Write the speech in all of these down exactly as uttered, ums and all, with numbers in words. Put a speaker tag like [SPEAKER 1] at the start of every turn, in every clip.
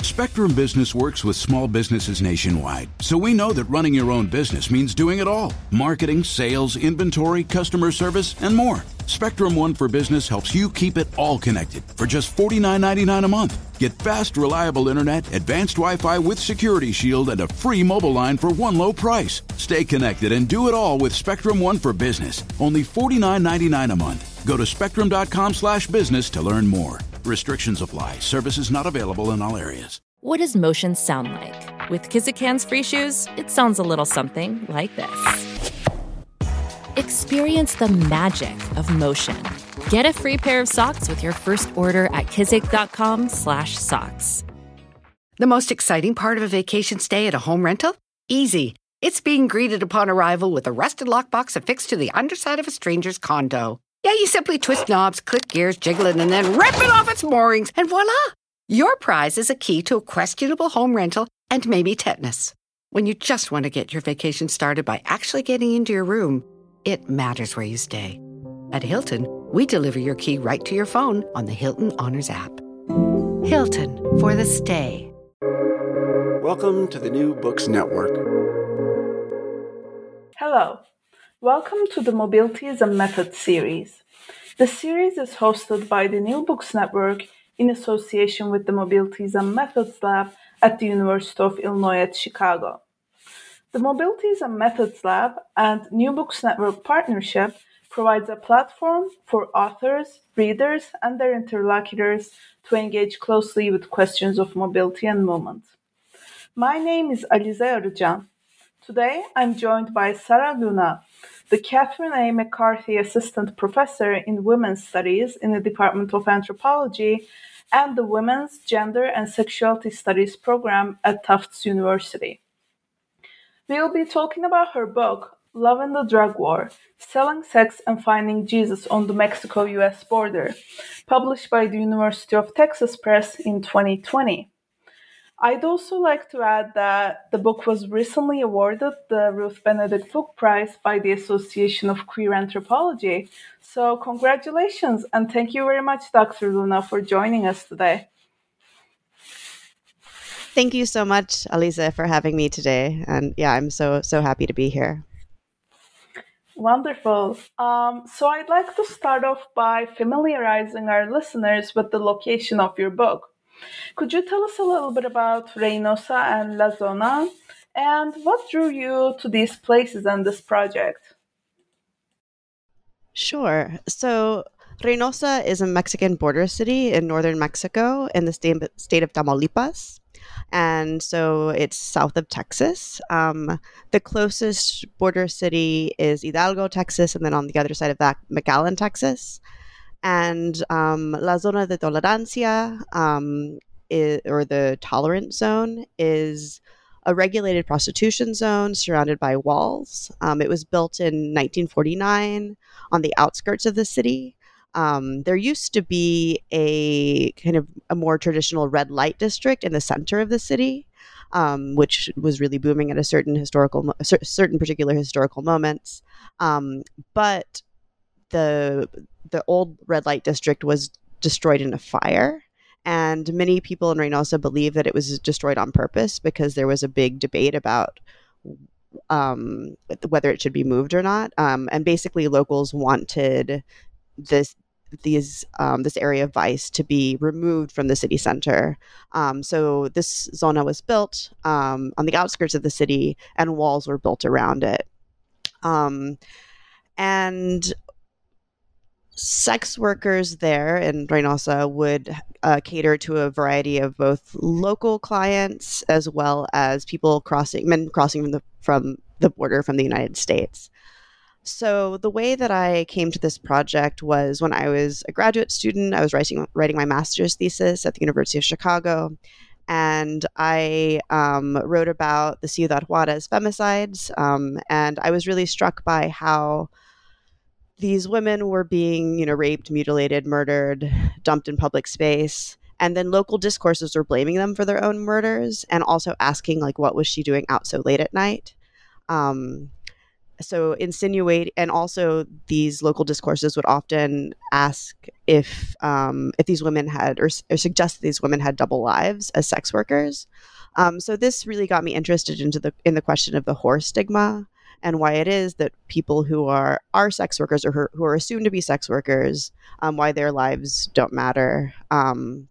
[SPEAKER 1] Spectrum Business works with small businesses nationwide, so we know that running your own business means doing it all. Marketing, sales, inventory, customer service, and more. Spectrum One for Business helps you keep it all connected for just forty-nine ninety-nine a month. Get fast, reliable internet, advanced Wi-Fi with Security Shield, and a free mobile line for one low price. Stay connected and do it all with Spectrum One for Business. Only forty-nine ninety-nine a month. Go to spectrum.com slash business to learn more. Restrictions apply. Services not available in all areas.
[SPEAKER 2] What does motion sound like? With Kizikans free shoes, it sounds a little something like this. Experience the magic of motion. Get a free pair of socks with your first order at kizik.com slash socks.
[SPEAKER 3] The most exciting part of a vacation stay at a home rental? Easy. It's being greeted upon arrival with a rusted lockbox affixed to the underside of a stranger's condo. Yeah, you simply twist knobs, click gears, jiggle it, and then rip it off its moorings, and voila! Your prize is a key to a questionable home rental and maybe tetanus. When you just want to get your vacation started by actually getting into your room, it matters where you stay. At Hilton, we deliver your key right to your phone on the Hilton Honors app. Hilton for the stay.
[SPEAKER 4] Welcome to the New Books Network.
[SPEAKER 5] Hello. Welcome to the Mobilities and Methods series. The series is hosted by the New Books Network in association with the Mobilities and Methods Lab at the University of Illinois at Chicago. The Mobilities and Methods Lab and New Books Network partnership provides a platform for authors, readers, and their interlocutors to engage closely with questions of mobility and movement. My name is Alize Arıcan. Today, I'm joined by Sara Luna, the Catherine A. McCarthy Assistant Professor in Women's Studies in the Department of Anthropology and the Women's Gender and Sexuality Studies program at Tufts University. We'll be talking about her book, Love in the Drug War, Selling Sex and Finding Jesus on the Mexico-U S Border, published by the University of Texas Press in twenty twenty. I'd also like to add that the book was recently awarded the Ruth Benedict Book Prize by the Association of Queer Anthropology. So congratulations, and thank you very much, Doctor Luna, for joining us today.
[SPEAKER 6] Thank you so much, Alize, for having me today. And yeah, I'm so, so happy to be here.
[SPEAKER 5] Wonderful. Um, so I'd like to start off by familiarizing our listeners with the location of your book. Could you tell us a little bit about Reynosa and La Zona, and what drew you to these places and this project?
[SPEAKER 6] Sure. So Reynosa is a Mexican border city in northern Mexico in the state, state of Tamaulipas. And so it's south of Texas. Um, the closest border city is Hidalgo, Texas, and then on the other side of that, McAllen, Texas. And um, La Zona de Tolerancia, um, is, or the tolerant zone, is a regulated prostitution zone surrounded by walls. Um, it was built in nineteen forty-nine on the outskirts of the city. Um, there used to be a kind of a more traditional red light district in the center of the city, um, which was really booming at a certain historical, certain particular historical moments. Um, but the the old red light district was destroyed in a fire, and many people in Reynosa believe that it was destroyed on purpose because there was a big debate about um, whether it should be moved or not. Um, and basically, locals wanted this these um, this area of vice to be removed from the city center. Um, so this zona was built um, on the outskirts of the city, and walls were built around it. Um, and sex workers there in Reynosa would uh, cater to a variety of both local clients as well as people crossing, men crossing from the from the border from the United States. So the way that I came to this project was when I was a graduate student. I was writing writing my master's thesis at the University of Chicago, and I um, wrote about the Ciudad Juarez femicides, um, and I was really struck by how these women were being, you know, raped, mutilated, murdered, dumped in public space. And then local discourses were blaming them for their own murders and also asking, like, what was she doing out so late at night? Um, so insinuate, and also these local discourses would often ask if um, if these women had, or, or suggest that these women had double lives as sex workers. Um, so this really got me interested into the in the question of the whore stigma, and why it is that people who are are sex workers, or who, who are assumed to be sex workers, um, why their lives don't matter. Um,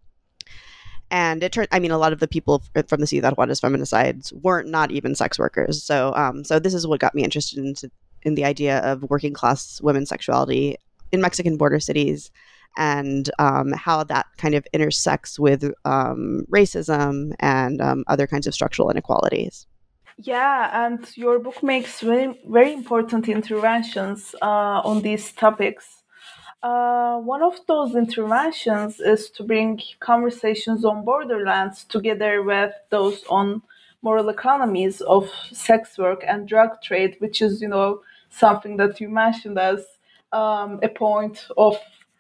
[SPEAKER 6] and it turned, I mean, a lot of the people f- from the Ciudad Juarez feminicides weren't not even sex workers. So, um, so this is what got me interested into in the idea of working class women's sexuality in Mexican border cities, and um, how that kind of intersects with um, racism and um, other kinds of structural inequalities.
[SPEAKER 5] Yeah, and your book makes very, very important interventions uh, on these topics. Uh, one of those interventions is to bring conversations on borderlands together with those on moral economies of sex work and drug trade, which is, you know, something that you mentioned as um, a point of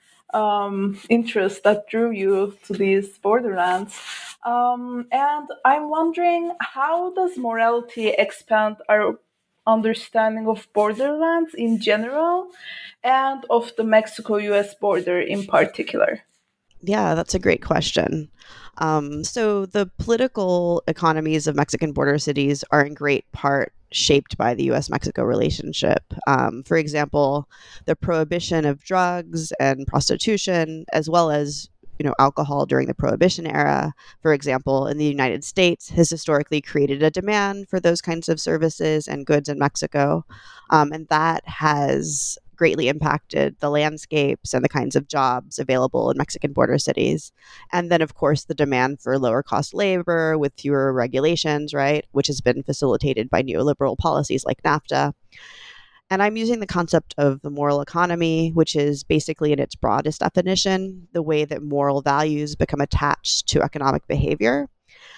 [SPEAKER 5] um, interest that drew you to these borderlands. Um, and I'm wondering, how does morality expand our understanding of borderlands in general and of the Mexico U S border in particular?
[SPEAKER 6] Yeah, that's a great question. Um, so, the political economies of Mexican border cities are in great part shaped by the U S Mexico relationship. Um, for example, the prohibition of drugs and prostitution, as well as you know, alcohol during the Prohibition era, for example, in the United States, has historically created a demand for those kinds of services and goods in Mexico. Um, and that has greatly impacted the landscapes and the kinds of jobs available in Mexican border cities. And then, of course, the demand for lower cost labor with fewer regulations, right, which has been facilitated by neoliberal policies like NAFTA. And I'm using the concept of the moral economy, which is basically, in its broadest definition, the way that moral values become attached to economic behavior.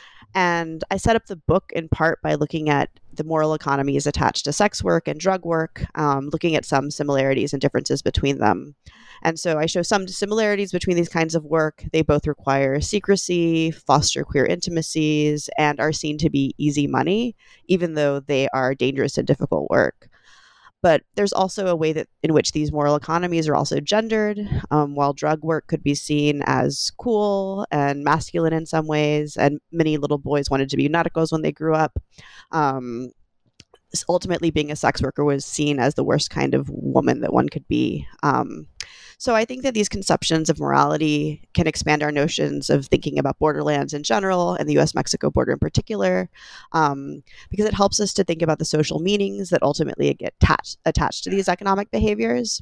[SPEAKER 6] And I set up the book in part by looking at the moral economies attached to sex work and drug work, um, looking at some similarities and differences between them. And so I show some similarities between these kinds of work. They both require secrecy, foster queer intimacies, and are seen to be easy money, even though they are dangerous and difficult work. But there's also a way that in which these moral economies are also gendered. Um, while drug work could be seen as cool and masculine in some ways, and many little boys wanted to be narcos when they grew up, um, ultimately being a sex worker was seen as the worst kind of woman that one could be. Um, so I think that these conceptions of morality can expand our notions of thinking about borderlands in general and the U S Mexico border in particular, um, because it helps us to think about the social meanings that ultimately get attached, attached to these economic behaviors.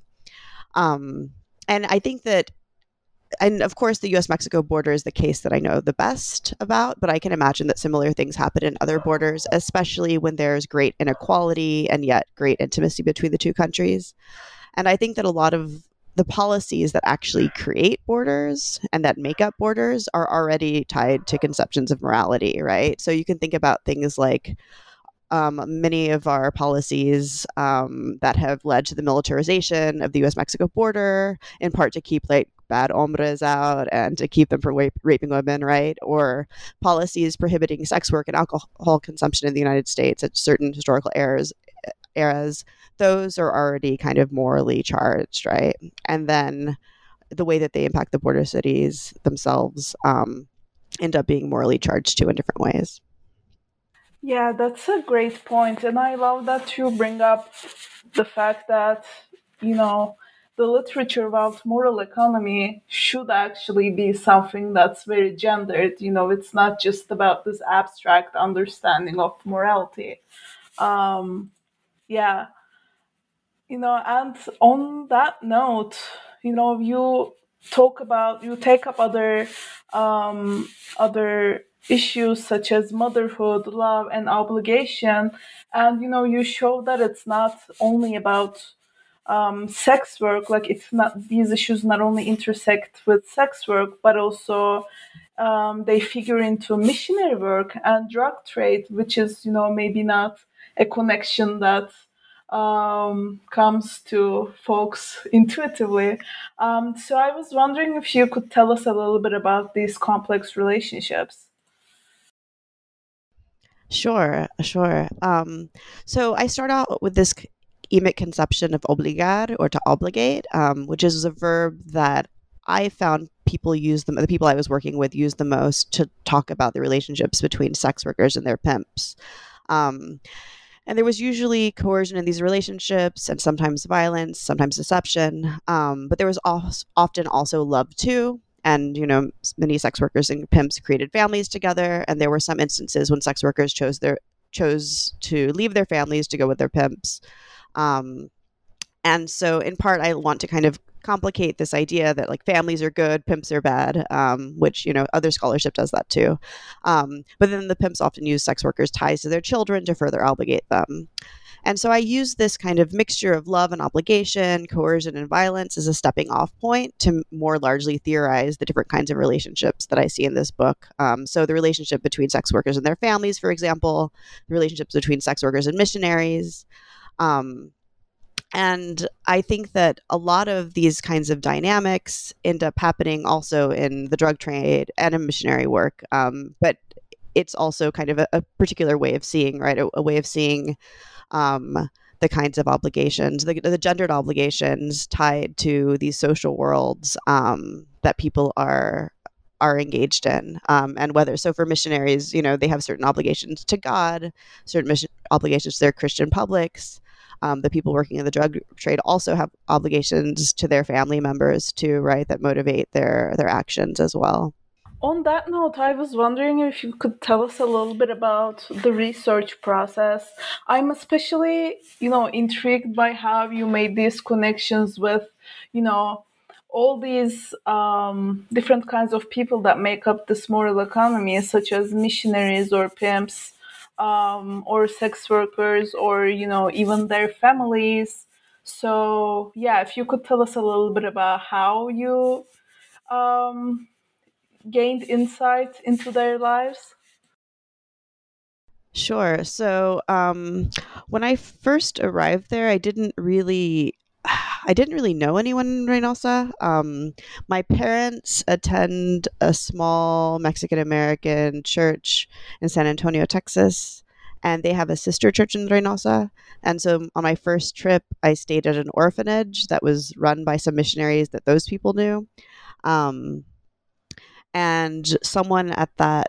[SPEAKER 6] Um, and I think that, and of course, the U S Mexico border is the case that I know the best about, but I can imagine that similar things happen in other borders, especially when there's great inequality and yet great intimacy between the two countries. And I think that a lot of the policies that actually create borders and that make up borders are already tied to conceptions of morality, right? So you can think about things like um, many of our policies um, that have led to the militarization of the U S Mexico border, in part to keep like bad hombres out and to keep them from rape, raping women, right? Or policies prohibiting sex work and alcohol consumption in the United States at certain historical eras, eras. Those are already kind of morally charged, right? And then the way that they impact the border cities themselves um, end up being morally charged too in different ways.
[SPEAKER 5] Yeah, that's a great point. And I love that you bring up the fact that, you know, the literature about moral economy should actually be something that's very gendered. You know, it's not just about this abstract understanding of morality. Um, yeah, you know, and on that note, you know, you talk about, you take up other, um, other issues such as motherhood, love, and obligation, and you know, you show that it's not only about um, sex work. Like it's not, these issues not only intersect with sex work, but also um, they figure into missionary work and drug trade, which is, you know, maybe not a connection that um, comes to folks intuitively. Um, so I was wondering if you could tell us a little bit about these complex relationships.
[SPEAKER 6] Sure, sure. Um, so I start out with this emic conception of obligar, or to obligate, um, which is a verb that I found people use them, the people I was working with use the most to talk about the relationships between sex workers and their pimps. Um, and there was usually coercion in these relationships, and sometimes violence, sometimes deception. Um, but there was al- often also love too. And, you know, many sex workers and pimps created families together. And there were some instances when sex workers chose their chose to leave their families to go with their pimps. Um, and so in part, I want to kind of complicate this idea that like families are good, pimps are bad, um, which, you know, other scholarship does that too. Um, but then the pimps often use sex workers' ties to their children to further obligate them. And so I use this kind of mixture of love and obligation, coercion and violence as a stepping off point to more largely theorize the different kinds of relationships that I see in this book. Um, so the relationship between sex workers and their families, for example, the relationships between sex workers and missionaries. Um, And I think that a lot of these kinds of dynamics end up happening also in the drug trade and in missionary work. Um, but it's also kind of a, a particular way of seeing, right? A, a way of seeing um, the kinds of obligations, the, the gendered obligations tied to these social worlds um, that people are are engaged in. Um, and whether, so for missionaries, you know, they have certain obligations to God, certain mission obligations to their Christian publics. Um, the people working in the drug trade also have obligations to their family members too, right? That motivate their their actions as well.
[SPEAKER 5] On that note, I was wondering if you could tell us a little bit about the research process. I'm especially, you know, intrigued by how you made these connections with, you know, all these um, different kinds of people that make up this moral economy, such as missionaries or pimps, um, or sex workers, or, you know, even their families. So, yeah, if you could tell us a little bit about how you um, gained insight into their lives.
[SPEAKER 6] Sure. So um, when I first arrived there, I didn't really, I didn't really know anyone in Reynosa. Um, my parents attend a small Mexican American church in San Antonio, Texas, and they have a sister church in Reynosa. And so on my first trip, I stayed at an orphanage that was run by some missionaries that those people knew. Um, and someone at that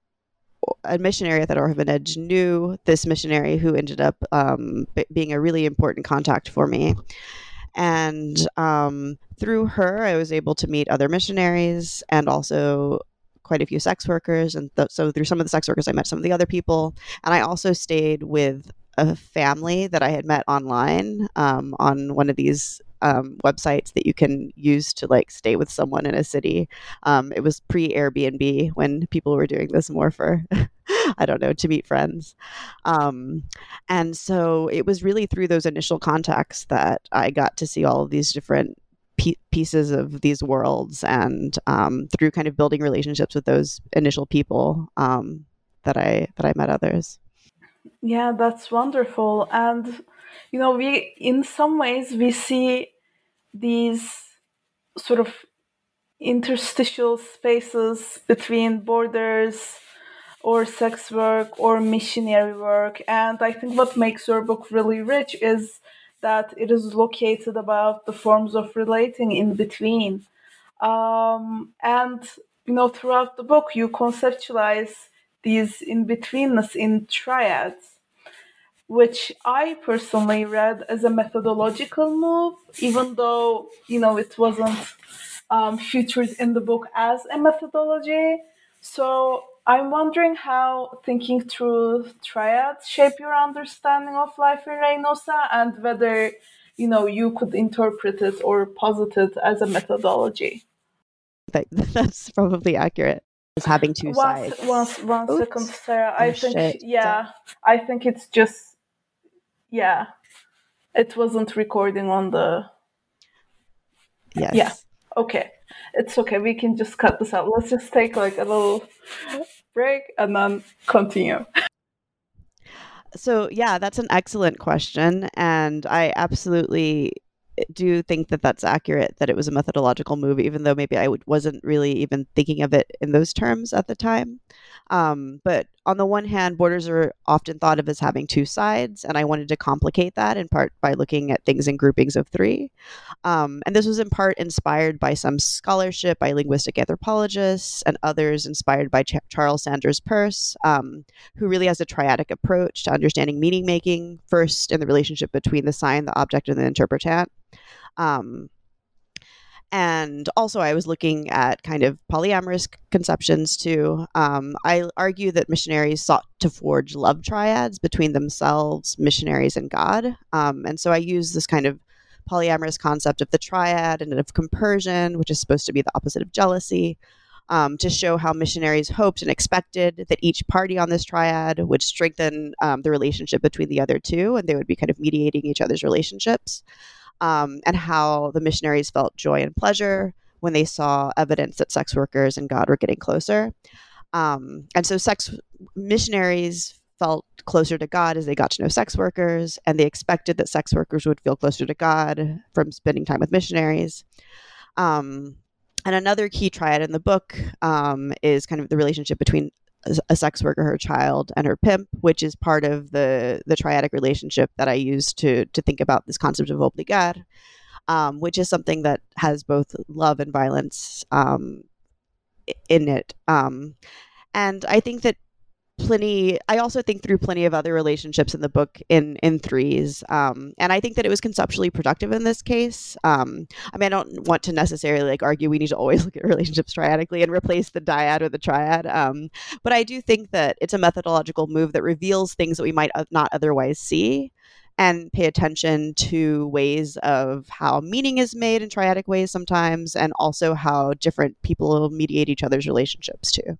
[SPEAKER 6] a missionary at that orphanage knew this missionary who ended up um, b- being a really important contact for me. And um, through her, I was able to meet other missionaries and also quite a few sex workers. And th- so through some of the sex workers, I met some of the other people. And I also stayed with a family that I had met online um, on one of these um, websites that you can use to like stay with someone in a city. Um, it was pre-Airbnb when people were doing this more for, I don't know, to meet friends. Um, and so it was really through those initial contacts that I got to see all of these different p- pieces of these worlds, and um, through kind of building relationships with those initial people um, that I that I met others.
[SPEAKER 5] Yeah, that's wonderful. And, you know, we, in some ways, we see these sort of interstitial spaces between borders or sex work or missionary work. And I think what makes your book really rich is that it is located about the forms of relating in between. Um, and, you know, throughout the book, you conceptualize these in-betweenness in triads, which I personally read as a methodological move, even though, you know, it wasn't um, featured in the book as a methodology. So I'm wondering how thinking through triads shape your understanding of life in Reynosa, and whether, you know, you could interpret it or posit it as a methodology.
[SPEAKER 6] That, that's probably accurate. Is having two
[SPEAKER 5] one,
[SPEAKER 6] sides.
[SPEAKER 5] One, one
[SPEAKER 6] Oops.
[SPEAKER 5] second, Sarah.
[SPEAKER 6] Oh,
[SPEAKER 5] I think,
[SPEAKER 6] shit.
[SPEAKER 5] yeah, I think it's just, yeah, it wasn't recording on the.
[SPEAKER 6] Yes.
[SPEAKER 5] Yeah. Okay. It's okay. We can just cut this out. Let's just take like a little break and then continue.
[SPEAKER 6] So, yeah, that's an excellent question. And I absolutely do think that that's accurate, that it was a methodological move, even though maybe I w- wasn't really even thinking of it in those terms at the time. Um, but on the one hand, borders are often thought of as having two sides, and I wanted to complicate that in part by looking at things in groupings of three. Um, and this was in part inspired by some scholarship by linguistic anthropologists and others inspired by Ch- Charles Sanders Peirce, um, who really has a triadic approach to understanding meaning making, first in the relationship between the sign, the object, and the interpretant. Um, And also, I was looking at kind of polyamorous conceptions too. Um, I argue that missionaries sought to forge love triads between themselves, missionaries, and God. Um, and so I use this kind of polyamorous concept of the triad and of compersion, which is supposed to be the opposite of jealousy, um, to show how missionaries hoped and expected that each party on this triad would strengthen um, the relationship between the other two, and they would be kind of mediating each other's relationships. Um, and how the missionaries felt joy and pleasure when they saw evidence that sex workers and God were getting closer. Um, and so sex missionaries felt closer to God as they got to know sex workers, and they expected that sex workers would feel closer to God from spending time with missionaries. Um, and another key triad in the book um, is kind of the relationship between a sex worker, her child, and her pimp, which is part of the the triadic relationship that I use to to think about this concept of obligar, um, which is something that has both love and violence um, in it. Um, and I think that Pliny, I also think through plenty of other relationships in the book in in threes. Um, and I think that it was conceptually productive in this case. Um, I mean, I don't want to necessarily like argue we need to always look at relationships triadically and replace the dyad with the triad. Um, but I do think that it's a methodological move that reveals things that we might not otherwise see and pay attention to ways of how meaning is made in triadic ways sometimes, and also how different people mediate each other's relationships too.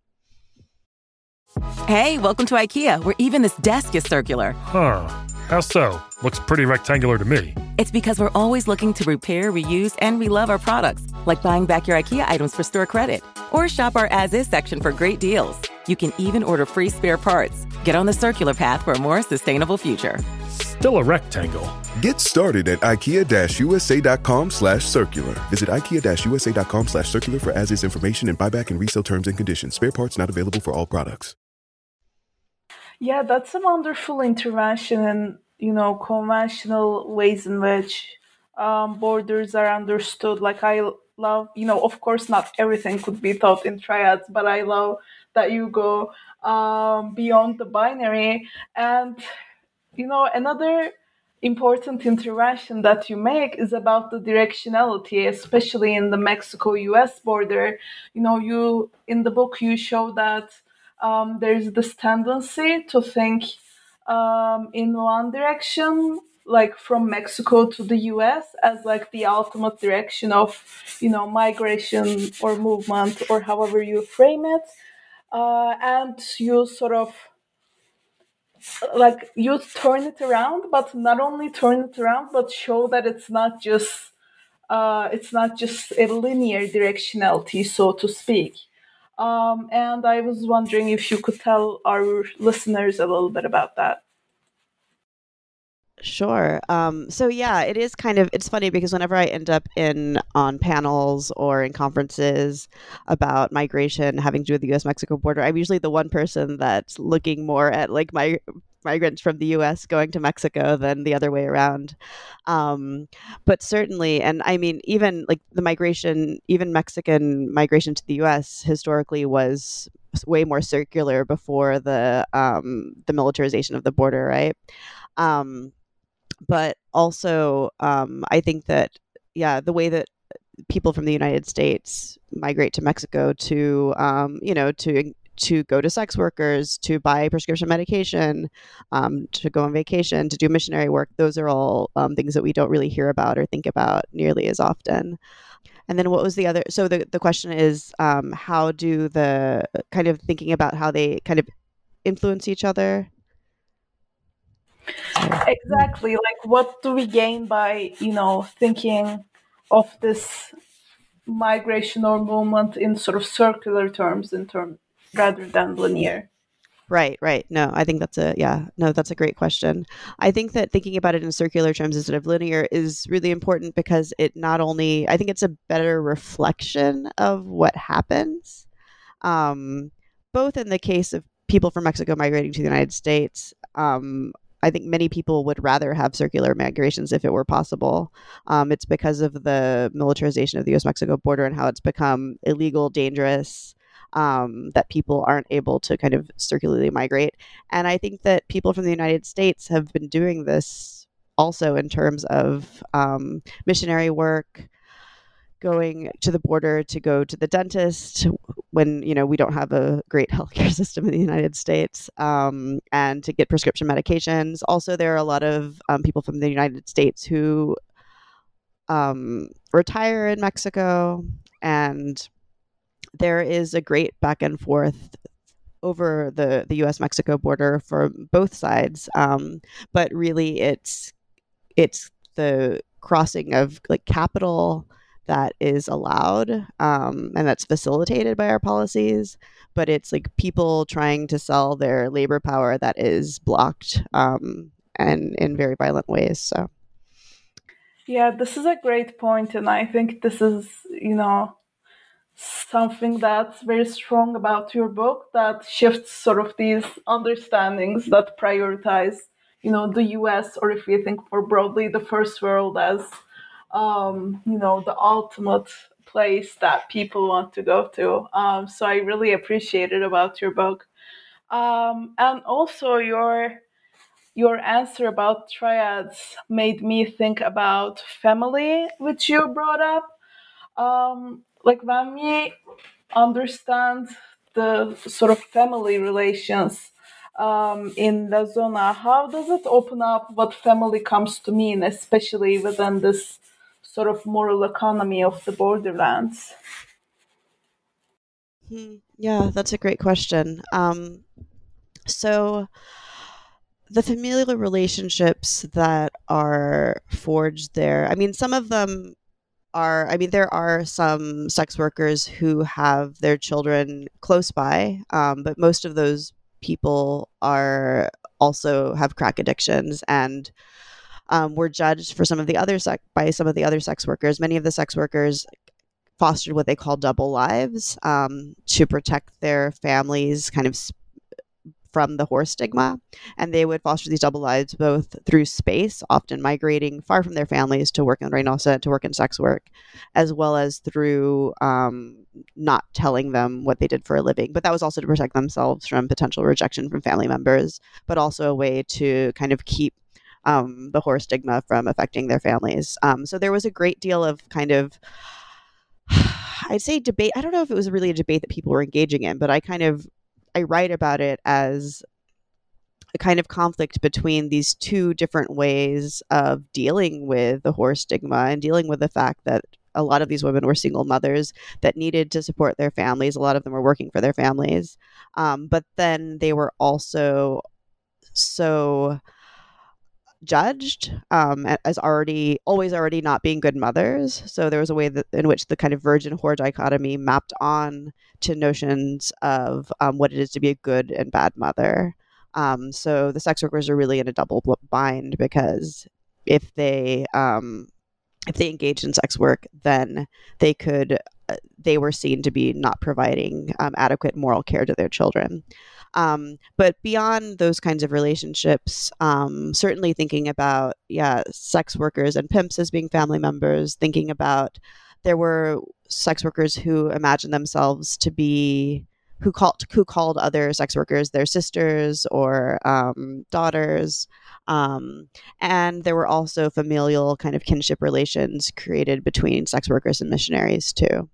[SPEAKER 7] Hey, welcome to IKEA, where even this desk is circular.
[SPEAKER 8] Huh. How so? Looks pretty rectangular to me.
[SPEAKER 7] It's because we're always looking to repair, reuse, and relove our products, like buying back your IKEA items for store credit. Or shop our as-is section for great deals. You can even order free spare parts. Get on the circular path for a more sustainable future.
[SPEAKER 8] Still a rectangle.
[SPEAKER 9] Get started at ikea-usa.com slash circular. Visit ikea-usa.com slash circular for as-is information and buyback and resale terms and conditions. Spare parts not available for all products.
[SPEAKER 5] Yeah, that's a wonderful intervention in, you know, conventional ways in which um, borders are understood. Like I love, you know, of course not everything could be taught in triads, but I love that you go um, beyond the binary. And, you know, another important intervention that you make is about the directionality, especially in the Mexico-U S border. You know, you in the book you show that um, there's this tendency to think um, in one direction, like from Mexico to the U S, as like the ultimate direction of, you know, migration or movement or however you frame it, uh, and you sort of like you turn it around, but not only turn it around, but show that it's not just uh, it's not just a linear directionality, so to speak. Um, and I was wondering if you could tell our listeners a little bit about that.
[SPEAKER 6] Sure. Um, so yeah, it is kind of, it's funny because whenever I end up in on panels or in conferences about migration having to do with the U S Mexico border, I'm usually the one person that's looking more at like my migrants from the U S going to Mexico than the other way around. Um, but certainly, and I mean, even like the migration, even Mexican migration to the U S historically was way more circular before the um, the militarization of the border, right? Um, but also, um, I think that, yeah, the way that people from the United States migrate to Mexico to, um, you know, to to go to sex workers, to buy prescription medication, um, to go on vacation, to do missionary work, those are all um, things that we don't really hear about or think about nearly as often. And then what was the other? So the, the question is, um, how do the kind of thinking about how they kind of influence each other?
[SPEAKER 5] Exactly. Like, what do we gain by, you know, thinking of this migration or movement in sort of circular terms, in term rather than linear?
[SPEAKER 6] Right, right. No, I think that's a, yeah, no, that's a great question. I think that thinking about it in circular terms instead of linear is really important because it not only, I think it's a better reflection of what happens. Um, both in the case of people from Mexico migrating to the United States, um, I think many people would rather have circular migrations if it were possible. Um, it's because of the militarization of the U S Mexico border and how it's become illegal, dangerous, um, that people aren't able to kind of circularly migrate. And I think that people from the United States have been doing this also in terms of um, missionary work, going to the border to go to the dentist when, you know, we don't have a great healthcare system in the United States, um, and to get prescription medications. Also, there are a lot of um, people from the United States who um, retire in Mexico, and there is a great back and forth over the, the U S Mexico border for both sides. Um, but really, it's it's the crossing of like capital that is allowed, um, and that's facilitated by our policies, but it's like people trying to sell their labor power that is blocked, um, and in very violent ways. So,
[SPEAKER 5] yeah, this is a great point, and I think this is, you know, something that's very strong about your book, that shifts sort of these understandings that prioritize, you know, the U S, or if you think more broadly, the first world as Um, you know, the ultimate place that people want to go to. Um, so I really appreciate it about your book. Um, and also your your answer about triads made me think about family, which you brought up. Um, like when we understand the sort of family relations um, in the zona, how does it open up what family comes to mean, especially within this sort of moral economy of the borderlands?
[SPEAKER 6] Hmm. Yeah, that's a great question. Um, so the familial relationships that are forged there, I mean, some of them are, I mean, there are some sex workers who have their children close by, um, but most of those people are also have crack addictions and um, were judged for some of the other sex by some of the other sex workers. Many of the sex workers fostered what they call double lives, um, to protect their families kind of sp- from the whore stigma. And they would foster these double lives both through space, often migrating far from their families to work in Reynosa, to work in sex work, as well as through um, not telling them what they did for a living. But that was also to protect themselves from potential rejection from family members, but also a way to kind of keep um, the whore stigma from affecting their families. Um, so there was a great deal of kind of, I'd say debate. I don't know if it was really a debate that people were engaging in, but I kind of, I write about it as a kind of conflict between these two different ways of dealing with the whore stigma and dealing with the fact that a lot of these women were single mothers that needed to support their families. A lot of them were working for their families. Um, but then they were also so judged um, as already always already not being good mothers. So there was a way that in which the kind of virgin whore dichotomy mapped on to notions of um, what it is to be a good and bad mother. Um, so the sex workers are really in a double bind, because if they um, if they engaged in sex work, then they could uh, they were seen to be not providing um, adequate moral care to their children. Um, but beyond those kinds of relationships, um, certainly thinking about, yeah, sex workers and pimps as being family members, thinking about there were sex workers who imagined themselves to be, who called, who called other sex workers their sisters or um, daughters. Um, and there were also familial kind of kinship relations created between sex workers and missionaries too.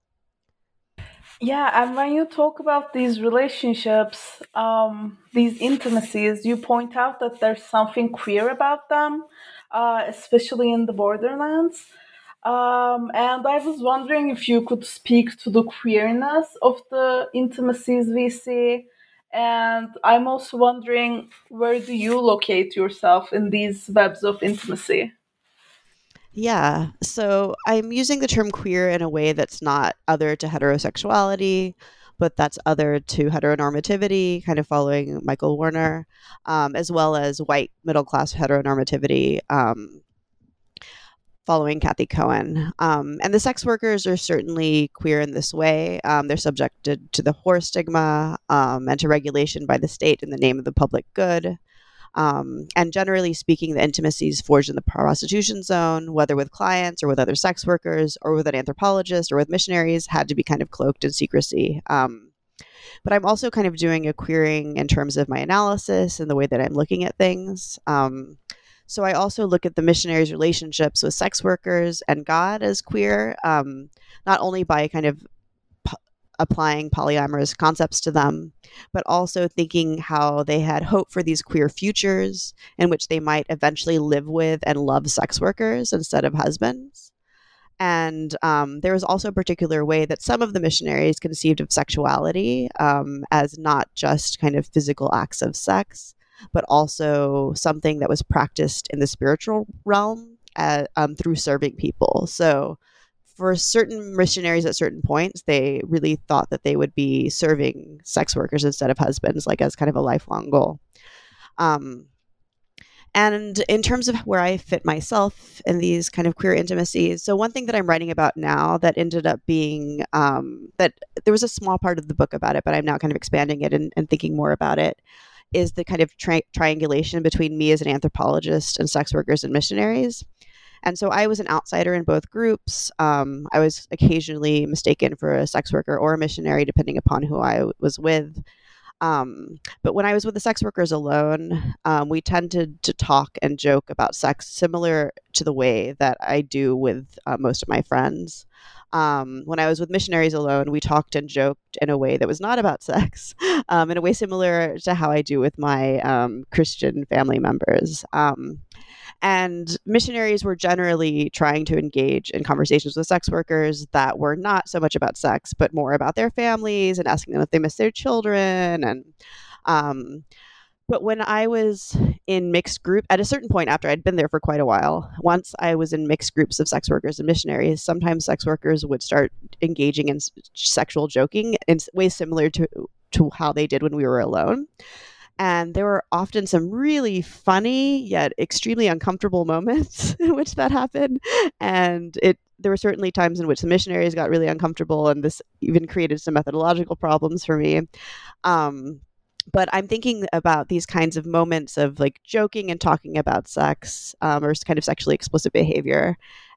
[SPEAKER 5] Yeah, and when you talk about these relationships, um, these intimacies, you point out that there's something queer about them, uh, especially in the borderlands. Um, and I was wondering if you could speak to the queerness of the intimacies we see. And I'm also wondering, where do you locate yourself in these webs of intimacy?
[SPEAKER 6] Yeah. So I'm using the term queer in a way that's not other to heterosexuality, but that's other to heteronormativity, kind of following Michael Warner, um, as well as white middle class heteronormativity. Um, following Kathy Cohen. Um, and the sex workers are certainly queer in this way. Um, they're subjected to the whore stigma um, and to regulation by the state in the name of the public good. Um, and generally speaking, the intimacies forged in the prostitution zone, whether with clients or with other sex workers or with an anthropologist or with missionaries, had to be kind of cloaked in secrecy. Um, but I'm also kind of doing a queering in terms of my analysis and the way that I'm looking at things. Um, so I also look at the missionaries' relationships with sex workers and God as queer, um, not only by kind of applying polyamorous concepts to them, but also thinking how they had hope for these queer futures in which they might eventually live with and love sex workers instead of husbands. And um, there was also a particular way that some of the missionaries conceived of sexuality um, as not just kind of physical acts of sex, but also something that was practiced in the spiritual realm uh, um, through serving people. So for certain missionaries at certain points, they really thought that they would be serving sex workers instead of husbands, like as kind of a lifelong goal. Um, and in terms of where I fit myself in these kind of queer intimacies, so one thing that I'm writing about now that ended up being, um, that there was a small part of the book about it, but I'm now kind of expanding it and, and thinking more about it, is the kind of tri- triangulation between me as an anthropologist and sex workers and missionaries. And so I was an outsider in both groups. Um, I was occasionally mistaken for a sex worker or a missionary, depending upon who I w- was with. Um, but when I was with the sex workers alone, um, we tended to talk and joke about sex similar to the way that I do with uh, most of my friends. Um, when I was with missionaries alone, we talked and joked in a way that was not about sex, um, in a way similar to how I do with my um, Christian family members. Um, And missionaries were generally trying to engage in conversations with sex workers that were not so much about sex, but more about their families and asking them if they miss their children. And um, but when I was in mixed group, at a certain point after I'd been there for quite a while, once I was in mixed groups of sex workers and missionaries, sometimes sex workers would start engaging in s- sexual joking in ways similar to to how they did when we were alone. And there were often some really funny yet extremely uncomfortable moments in which that happened. And it there were certainly times in which the missionaries got really uncomfortable, and this even created some methodological problems for me. Um, but I'm thinking about these kinds of moments of like joking and talking about sex um, or kind of sexually explicit behavior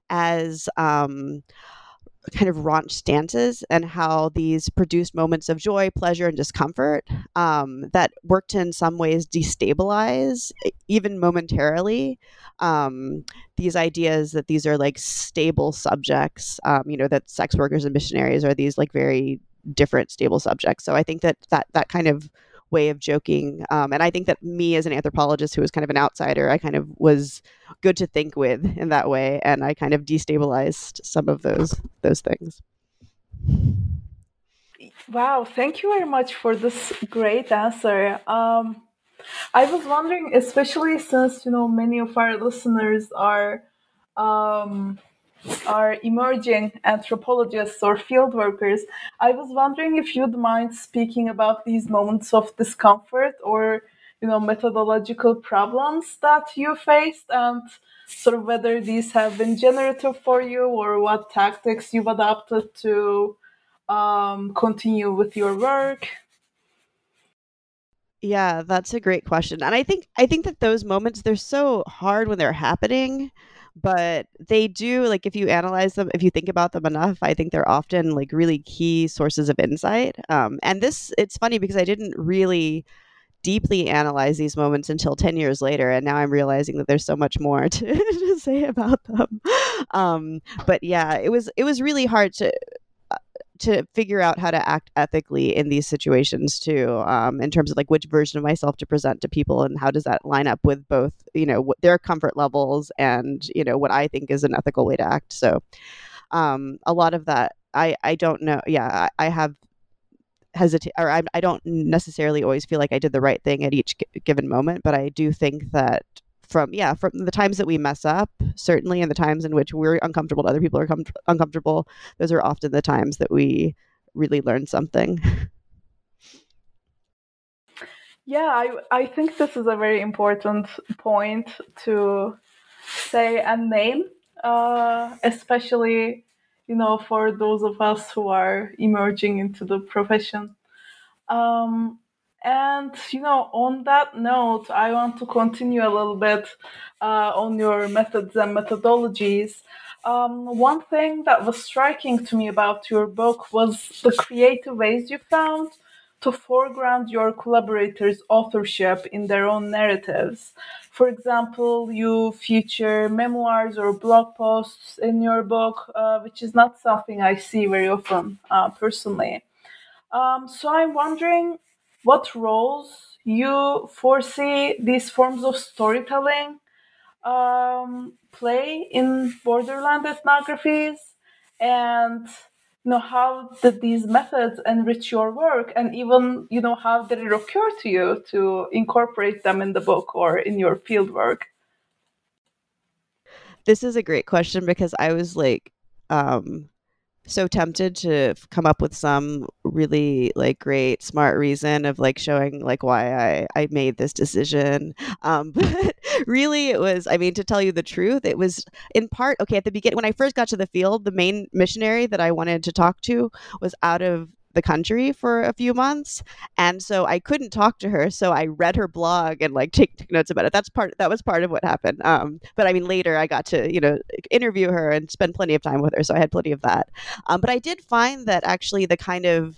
[SPEAKER 6] as um, kind of raunch stances, and how these produced moments of joy, pleasure, and discomfort um, that worked to in some ways destabilize, even momentarily, um, these ideas that these are like stable subjects, um, you know, that sex workers and missionaries are these like very different stable subjects. So I think that that, that kind of way of joking, um, and I think that me as an anthropologist who was kind of an outsider, I kind of was good to think with in that way, and I kind of destabilized some of those those things.
[SPEAKER 5] Wow, thank you very much for this great answer. Um, I was wondering, especially since you know many of our listeners are um, are emerging anthropologists or field workers, I was wondering if you'd mind speaking about these moments of discomfort or you know methodological problems that you faced, and sort of whether these have been generative for you or what tactics you've adopted to um, continue with your work.
[SPEAKER 6] Yeah, that's a great question. And I think I think that those moments, they're so hard when they're happening, but they do, like if you analyze them, if you think about them enough, I think they're often like really key sources of insight. Um, and this, it's funny because I didn't really deeply analyze these moments until ten years later, and now I'm realizing that there's so much more to, to say about them. Um, but yeah, it was it was really hard to to figure out how to act ethically in these situations too, um, in terms of like which version of myself to present to people, and how does that line up with both, you know, what their comfort levels and, you know, what I think is an ethical way to act. So um, a lot of that, I, I don't know. Yeah, I, I have hesitate, or I, I don't necessarily always feel like I did the right thing at each g- given moment, but I do think that from, yeah, from the times that we mess up, certainly, and the times in which we're uncomfortable and other people are com- uncomfortable, those are often the times that we really learn something.
[SPEAKER 5] Yeah, I, I think this is a very important point to say and name. uh, especially, you know, for those of us who are emerging into the profession. Um, and, you know, on that note, I want to continue a little bit uh, on your methods and methodologies. Um, one thing that was striking to me about your book was the creative ways you found to foreground your collaborators' authorship in their own narratives. For example, you feature memoirs or blog posts in your book, uh, which is not something I see very often uh, personally. Um, so I'm wondering what roles you foresee these forms of storytelling um, play in borderland ethnographies, and you know how did these methods enrich your work, and even you know how did it occur to you to incorporate them in the book or in your field work?
[SPEAKER 6] This is a great question because I was like, um, so tempted to f- come up with some really like great smart reason of like showing like why I I made this decision. Um, but really it was, I mean, to tell you the truth, it was in part okay at the beginning when I first got to the field, the main missionary that I wanted to talk to was out of the country for a few months, and so I couldn't talk to her, so I read her blog and like take, take notes about it. That's part that was part of what happened. Um but I mean later I got to, you know, interview her and spend plenty of time with her, so I had plenty of that. Um, but I did find that actually the kind of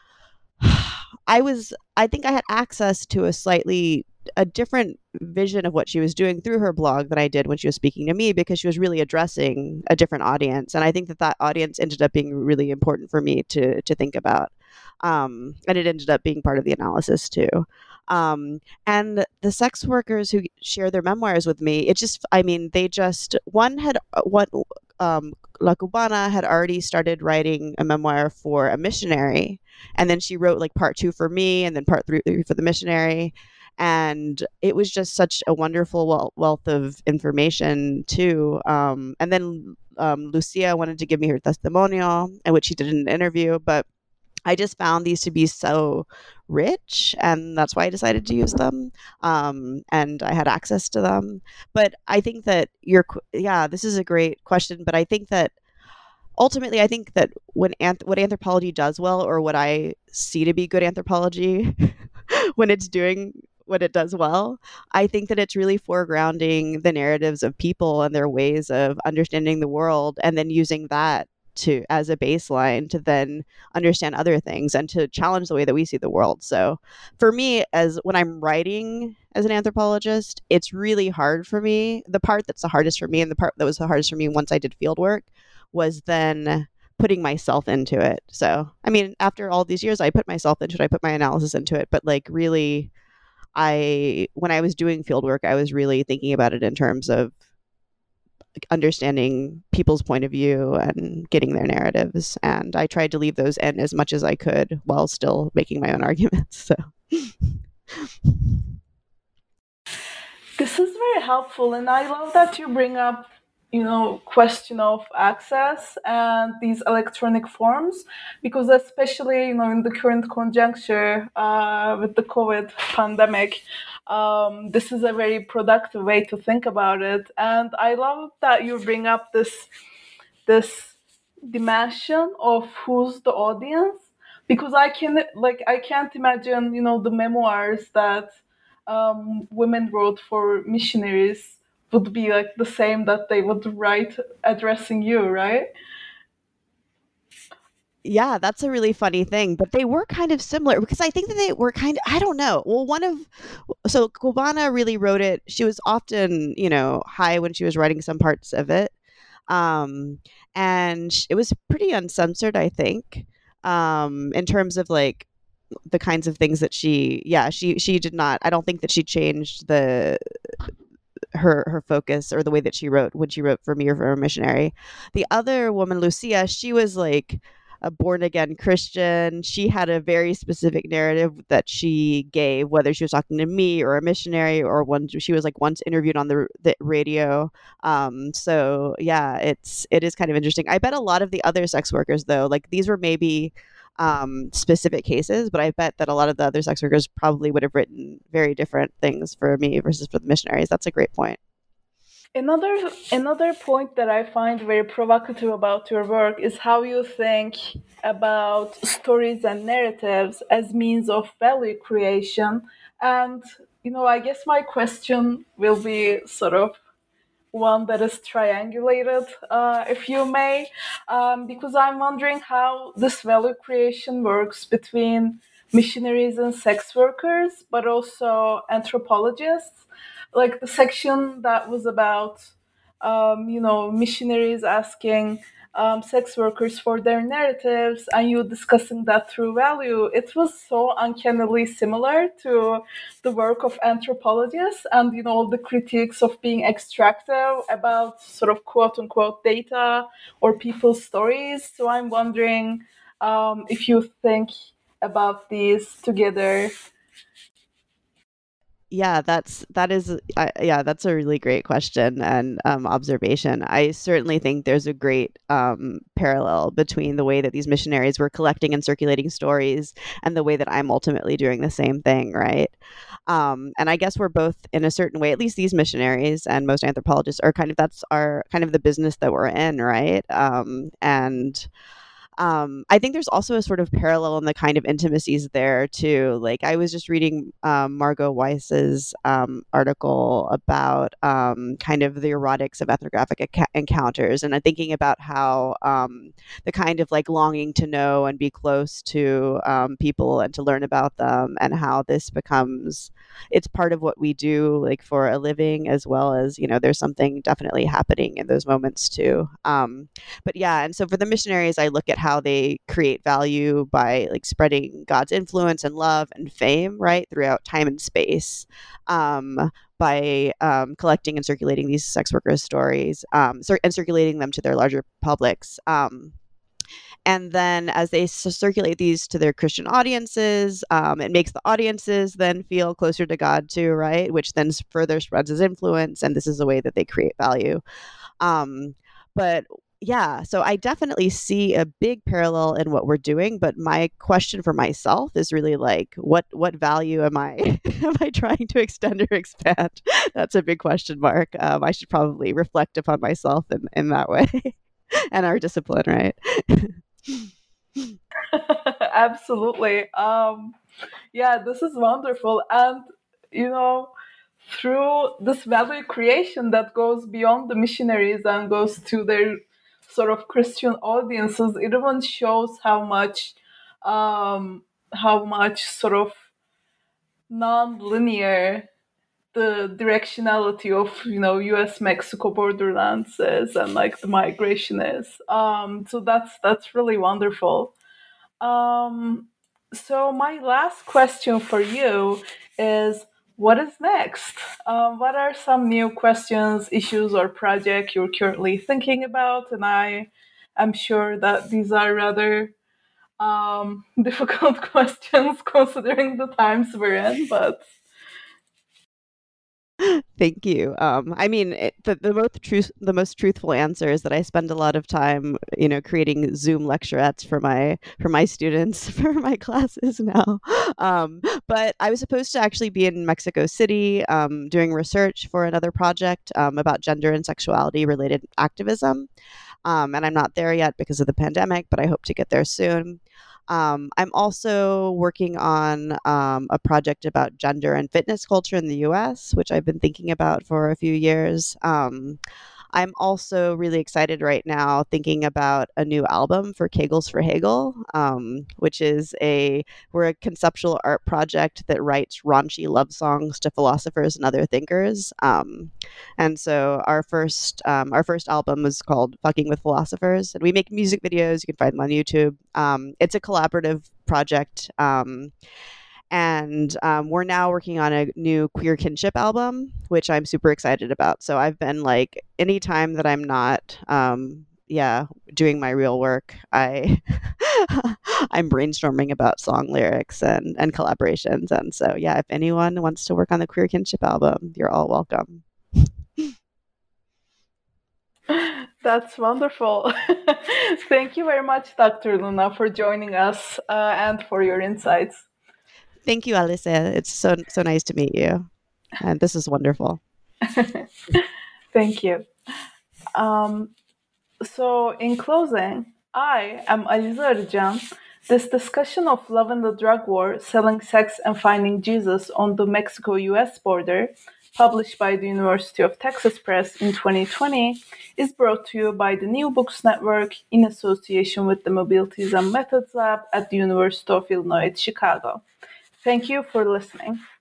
[SPEAKER 6] I was I think I had access to a slightly a different vision of what she was doing through her blog than I did when she was speaking to me, because she was really addressing a different audience, and I think that that audience ended up being really important for me to to think about, um, and it ended up being part of the analysis too. Um, and the sex workers who share their memoirs with me, it just I mean they just one had uh, one um, La Cubana had already started writing a memoir for a missionary, and then she wrote like part two for me, and then part three for the missionary, and it was just such a wonderful wel- wealth of information too. Um, and then um, Lucia wanted to give me her testimonio, and which she did in an interview, but I just found these to be so rich, and that's why I decided to use them. Um, and I had access to them. But I think that you're, qu- yeah, this is a great question. But I think that ultimately, I think that when anth- what anthropology does well, or what I see to be good anthropology, when it's doing what it does well, I think that it's really foregrounding the narratives of people and their ways of understanding the world, and then using that to as a baseline to then understand other things and to challenge the way that we see the world. So for me, as when I'm writing as an anthropologist, it's really hard for me. The part that's the hardest for me, and the part that was the hardest for me once I did field work, was then putting myself into it. So I mean, after all these years, I put myself into it, I put my analysis into it, but like really I when I was doing field work, I was really thinking about it in terms of understanding people's point of view and getting their narratives, and I tried to leave those in as much as I could while still making my own arguments. So
[SPEAKER 5] This is very helpful, and I love that you bring up, you know, question of access and these electronic forms, because especially, you know, in the current conjuncture uh, with the COVID pandemic, um, this is a very productive way to think about it. And I love that you bring up this this dimension of who's the audience, because I can like I can't imagine, you know, the memoirs that um, women wrote for missionaries would be like the same that they would write addressing you, right?
[SPEAKER 6] yeah, that's a really funny thing, but they were kind of similar because I think that they were kind of, I don't know. Well, one of, so Cubana really wrote it. She was often, you know, high when she was writing some parts of it. Um, and sh- it was pretty uncensored, I think, um, in terms of like the kinds of things that she, yeah, she, she did not, I don't think that she changed the, her her focus or the way that she wrote when she wrote for me or for a missionary. The other woman, Lucia, she was like a born again Christian. She had a very specific narrative that she gave, whether she was talking to me or a missionary or one she was like once interviewed on the, the radio. Um, so yeah, it's it is kind of interesting. I bet a lot of the other sex workers though, like these were maybe um, specific cases, but I bet that a lot of the other sex workers probably would have written very different things for me versus for the missionaries. That's a great point.
[SPEAKER 5] Another another point that I find very provocative about your work is how you think about stories and narratives as means of value creation. And you know, I guess my question will be sort of one that is triangulated, uh, if you may, um, because I'm wondering how this value creation works between missionaries and sex workers, but also anthropologists. Like the section that was about, um, you know, missionaries asking um, sex workers for their narratives and you discussing that through value, it was so uncannily similar to the work of anthropologists and, you know, the critiques of being extractive about sort of quote unquote data or people's stories. So I'm wondering um, if you think about these together.
[SPEAKER 6] Yeah, that's that is uh, yeah, that's a really great question and um, observation. I certainly think there's a great um, parallel between the way that these missionaries were collecting and circulating stories and the way that I'm ultimately doing the same thing, right? Um, and I guess we're both in a certain way, at least these missionaries and most anthropologists are kind of that's our kind of the business that we're in, right? Um, and um, I think there's also a sort of parallel in the kind of intimacies there too. Like I was just reading um, Margot Weiss's um, article about um, kind of the erotics of ethnographic ac- encounters, and I'm thinking about how um, the kind of like longing to know and be close to um, people and to learn about them, and how this becomes it's part of what we do like for a living, as well as, you know, there's something definitely happening in those moments too. Um, but yeah, and so for the missionaries, I look at how they create value by like spreading God's influence and love and fame, right, throughout time and space, um, by um, collecting and circulating these sex workers' stories, um, cir- and circulating them to their larger publics. Um, and then as they c- circulate these to their Christian audiences, um, it makes the audiences then feel closer to God too, right? Which then s- further spreads his influence. And this is a way that they create value. Um, but yeah, so I definitely see a big parallel in what we're doing. But my question for myself is really like, what what value am I am I trying to extend or expand? That's a big question mark. Um, I should probably reflect upon myself in, in that way and our discipline, right?
[SPEAKER 5] Absolutely. Um, yeah, this is wonderful. And, you know, through this value creation that goes beyond the missionaries and goes to their sort of Christian audiences, it even shows how much, um, how much sort of non-linear the directionality of, you know, U S Mexico borderlands is and like the migration is. Um, so that's that's really wonderful. Um, so my last question for you is, what is next? Um, what are some new questions, issues, or projects you're currently thinking about? And I am sure that these are rather um, difficult questions considering the times we're in, but
[SPEAKER 6] Thank you. Um, I mean, it, the the most truth the most truthful answer is that I spend a lot of time, you know, creating Zoom lecturettes for my for my students for my classes now. Um, but I was supposed to actually be in Mexico City um, doing research for another project um, about gender and sexuality related activism, um, and I'm not there yet because of the pandemic. But I hope to get there soon. Um, I'm also working on um, a project about gender and fitness culture in the U S, which I've been thinking about for a few years. Um, I'm also really excited right now thinking about a new album for Kegels for Hegel, um, which is a we're a conceptual art project that writes raunchy love songs to philosophers and other thinkers. Um, and so our first um, our first album is called Fucking with Philosophers, and we make music videos. You can find them on YouTube. Um, it's a collaborative project. Um, and um, we're now working on a new queer kinship album, which I'm super excited about. So I've been like, anytime that I'm not, um, yeah, doing my real work, I I'm brainstorming about song lyrics and and collaborations. And so yeah, if anyone wants to work on the queer kinship album, you're all welcome.
[SPEAKER 5] that's wonderful. Thank you very much, Doctor Luna, for joining us uh, and for your insights.
[SPEAKER 6] Thank you, Alicia. It's so so nice to meet you, and this is wonderful.
[SPEAKER 5] Thank you. Um, so, in closing, I am Alize Arıcan. This discussion of love and the drug war, selling sex and finding Jesus on the Mexico-U S border, published by the University of Texas Press in twenty twenty, is brought to you by the New Books Network in association with the Mobilities and Methods Lab at the University of Illinois at Chicago. Thank you for listening.